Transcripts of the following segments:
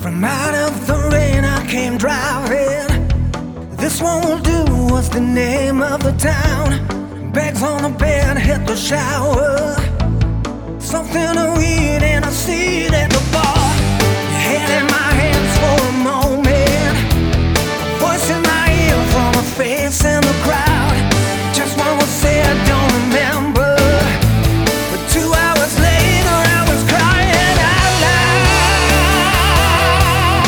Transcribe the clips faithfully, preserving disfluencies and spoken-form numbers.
From out of the rain I came driving. This one will do was the name of the town. Bags on the bed, hit the shower. Something to eat and a seat at the bar. Your head in my hands for a moment. A voice in my ear from a face in the crowd. Just what was said, don't remember. But two hours later I was crying out loud.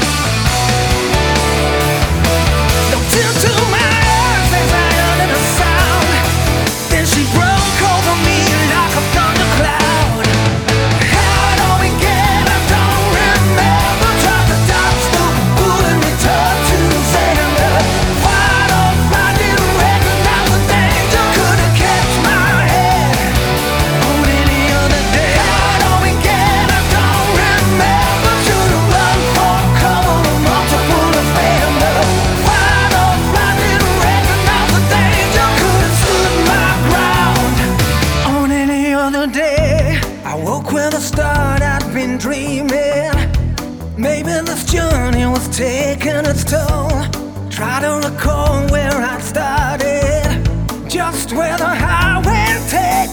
No tear to my eyes as I uttered a sound. Then she broke over me like a thundercloud. How do we get? I don't remember. Dropped the dots, stupid pulling me tattoos and the fight or flight. Didn't recognize the danger. Couldn't catch my head on any other day. How do we get? I don't remember. Should've run for cover, multiple offender. Fight or flight. Didn't recognize the danger. Could've stood my ground on any other day. I woke with a start, I'd been dreaming. Maybe this journey was taking its toll. Try to recall where I started, just where the highway takes.